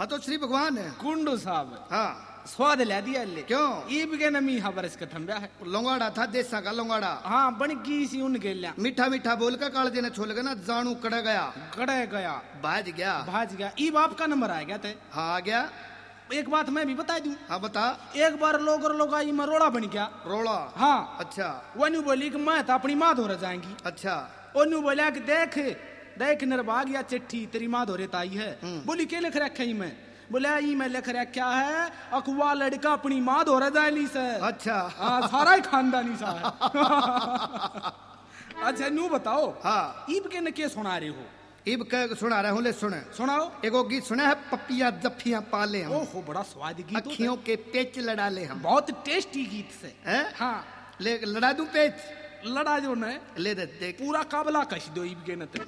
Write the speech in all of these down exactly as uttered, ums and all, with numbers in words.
हाँ तो श्री भगवान है कुंडू साहब। हाँ स्वाद ले दिया ले। क्यों? ईब के नमी हबर इसका थम्बा है। लोंगाड़ा था देसा का लोंगाड़ा। हाँ बन की सी उन के लिया। मीठा मीठा बोल कर काल देने छोड़ गया ना जानू कड़ा गया। कड़े गया। भाज गया। भाज गया। ईब आपका नंबर आ गया थे। हाँ आ गया। एक बात मैं भी बता दूं। हाँ बता। एक बार लोग और लोग आई में रोड़ा बन गया। रोड़ा? हाँ। अच्छा। वो न्यू बोली कि मैं तो अपनी माँ धोरे जाएंगी। अच्छा। वो न्यू बोला कि देख देख नरबाग या चिट्ठी तेरी माँ धोरे ताई है। बोली के लिख रखा ही मैं? बोला ई मैं लिख रखा है अकुआ लड़का अपनी माँ धोरे जाए से। अच्छा। हाँ सारा ही खानदानी सा है। अच्छा न्यू बताओ। हाँ ईब के न के सुना रहे हो? ईब के सुना रहा हूँ ले सुने। सुनाओ। एगो गीत सुना है पपिया जफ्फियां पाले हम। ओहो बड़ा स्वादी गीत। अखियों के पेच लड़ा ले हम। बहुत टेस्टी गीत से है। हाँ ले लड़ा दूं पेच? लड़ा जो न ले दे देख पूरा काबला कश दो ईब के न ते।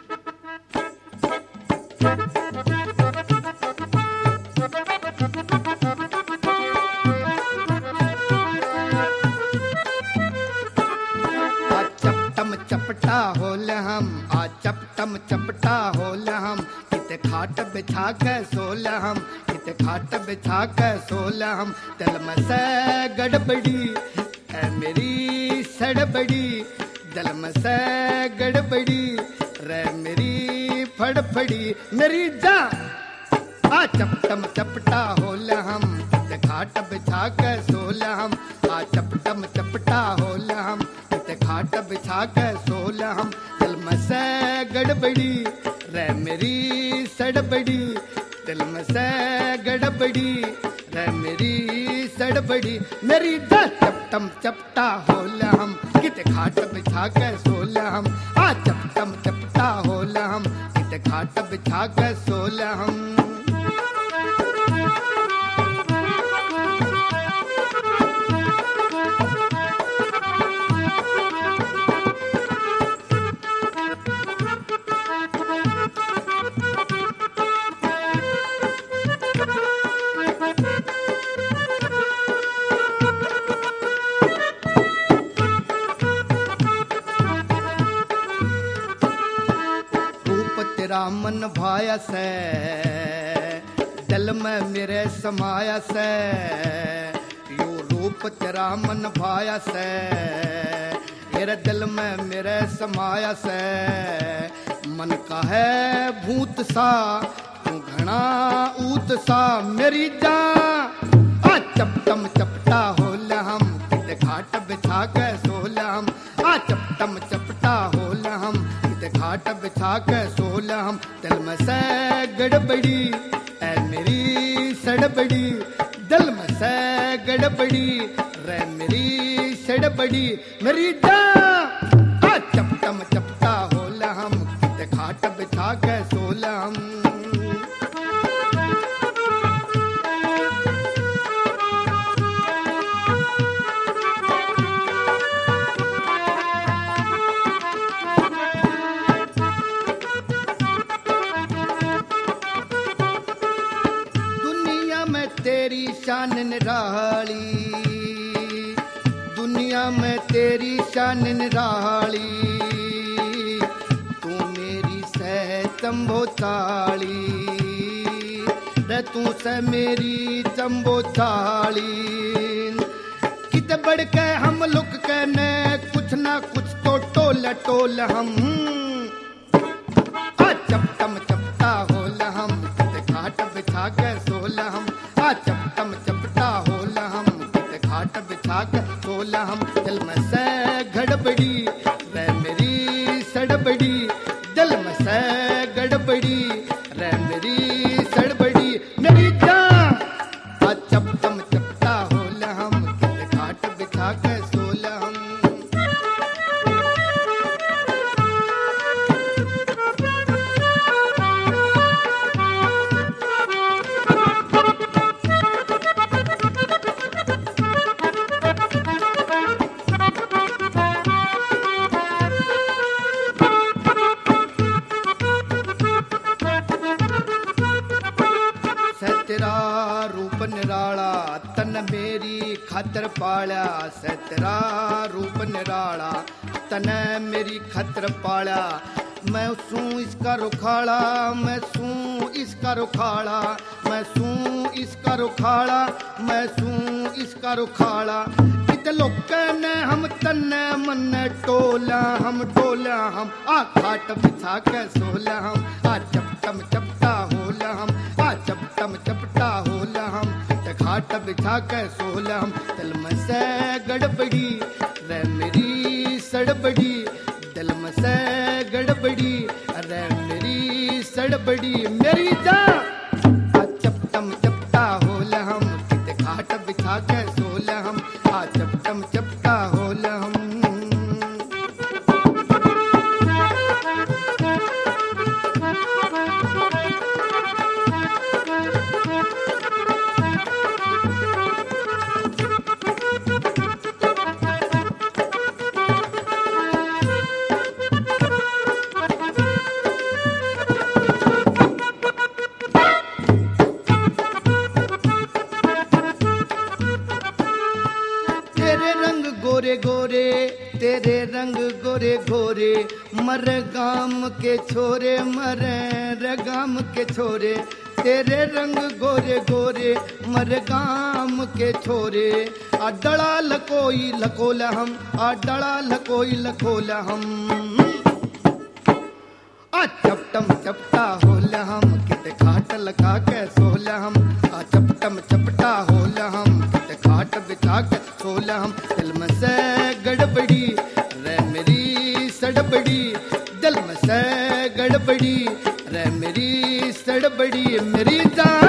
चपटम चपटा होल हम आ चपटम चपटा होल हम किते खाट बिछा के सोल हम किते खाट बिछा के सोल हम दिल में से गड़बड़ी है मेरी सड़बड़ी दिल में से गड़बड़ी रे मेरी फड़फड़ी मेरी जा आ चपटम चपटा होल हम किते खाट बिछा के सोल हम आ चपटम चपटा होल हम किते खाट बिछा के सोल हम दिल में से गड़बड़ी रे मेरी सड़बड़ी दिल में से गड़बड़ी रे मेरी सड़बड़ी मेरी जा चपटम चपटा होल हम किते खाट बिछा के सोल हम आ चपटम चपटा होल हम किते खाट बिछा के सोल हम। तेरा मन भाया से दिल में मेरे समाया से यो रूप तेरा मन भाया से मेरे दिल में मेरे समाया से मन का है भूत सा तू घना ऊत सा मेरी जान आ चपटम चपटा होल हम किते खाट बिछा के सोल हम आ चपटम चपटा होल हम घाट बिछा के सोल हम दिल में से गड़बड़ी ऐ मेरी सड़बड़ी दिल में से गड़बड़ी रे मेरी सड़बड़ी मेरी जान आ चपटम चपटा होल हम किते घाट बिछा के सोल हम। तेरी शान निराली दुनिया में तेरी शान निराली तू मेरी सह चंबो चाली रे तू से मेरी चंबो चाली किते बढ़ के हम लुक के ने कुछ ना कुछ तो टोल टोल हम आ चपटम चपटा होल हम किते घाट बिछा के सोल हम आ चपटम चपटा होल हम किते घाट बिछा के सोल हम दिल में से गड़बड़ी रे मेरी सड़बड़ी दिल में से गड़बड़ी रे मेरी सड़बड़ी मेरी जान आ चपटम चपटा होल हम किते घाट बिछा के सोल हम। तेरा रूप निराला तन मेरी खातर पाला से तेरा रूप निराला तन मेरी खातर पाला मैं सूं इसका रुखाड़ा मैं सूं इसका रुखाड़ा मैं सूं इसका रुखाड़ा, मैं सूं इसका रुखाड़ा। इत लोक ने हम तन्ने मन्ने टोला, हम टोला हम आ खाट बिछा के सोला हम, आ चपटम चपटा होला हम, आ चपटम चपटा होला हम, खाट बिछा के सोला हम। दिल में से गड़बड़ी रे मेरी सड़बड़ी, दिल में से गड़बड़ी रे मेरी सड़बड़ी, मेरी जान आ चपटम चपटा होला हम, किते खाट बिछा के सोला हम, आ चपटम चपटा होला हम। गोरे गोरे तेरे रंग गोरे गोरे, मर गाम के छोरे मरे रे गाम के छोरे, तेरे रंग गोरे गोरे मर गाम के छोरे। आ डड़ा लकोई लकोला हम, आ डड़ा लकोई लकोला हम, आ चपटम चपटा होला हम, किते खाट लगा के सोला हम, आ चपटम चपटा होला हम, किते खाट बिछा के सोला हम। दिल में से गड़बड़ी रे मेरी सड़बड़ी, दिल में से गड़बड़ी रे मेरी सड़बड़ी, मेरी जान